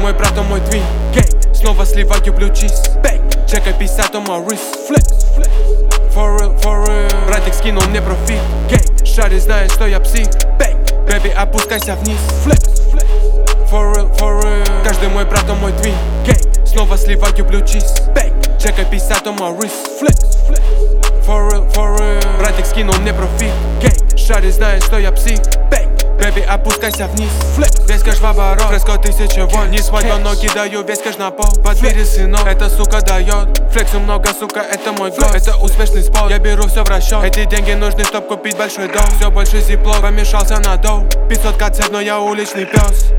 мой брат, он мой твин. Снова сливаю blue cheese. Чекай 50, он мой wrist. For real. Братик скинул мне профит. Шари знает, что я псих. Бэби, опускайся вниз. For real. Каждый мой брат, он мой твин. Снова сливаю blue cheese. Чекай 50, он мой wrist. For real. Братик скинул мне профит. Шари знает, что я псих. Бэби, опускайся вниз. Весь кэш в оборот, фреско 1000 вольт. Не свое, но кидаю весь кэш на пол. По двери сынок, эта сука дает. Флексу много, сука, это мой год. Это успешный спот, я беру все в расчет. Эти деньги нужны, чтоб купить большой дом. Все больше зиплок, помешался на доу. 500 кц, но я уличный пес.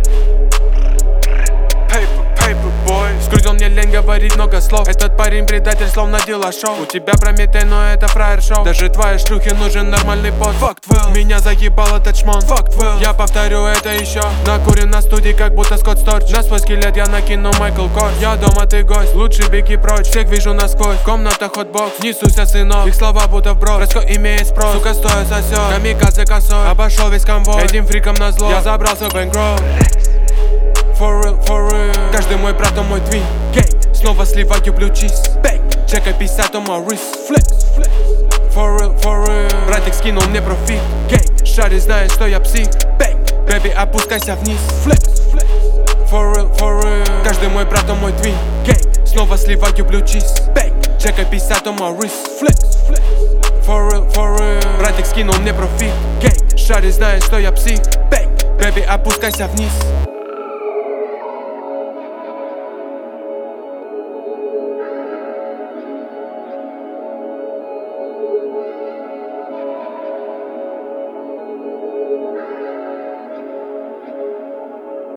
Paper boy. Скрутил мне лень говорить много слов. Этот парень предатель, словно дела шоу. У тебя Прометей, но это фраер шоу. Даже твоей шлюхе нужен нормальный пот. Fucked well. Меня заебал этот шмон. Fucked well. Я повторю это еще. Накурен на студии, как будто Скотт Сторч. На свой скелет я накину Майкл Корс. Я дома, ты гость, лучше беги прочь. Всех вижу насквозь, комната хотбокс. Несуся, сынок, их слова будто вброс. Фреско имеет спрос, сука стоя сосет. Камикадзе косой, обошел весь конвой. Этим фриком назло, я забрал свой бэнкролл. For real. Каждый мой брат, он мой твин. Снова сливаю blue cheese. Чекай 50, он мой wrist. For real. Братик скинул мне профит. Шари знает, что я псих. Бэби, опускайся вниз. For real. Каждый мой брат, он мой твин. Снова сливаю blue cheese. Чекай 50, он мой wrist. For real. Братик скинул мне профит. Шари знает, что я псих. Бэби, опускайся вниз.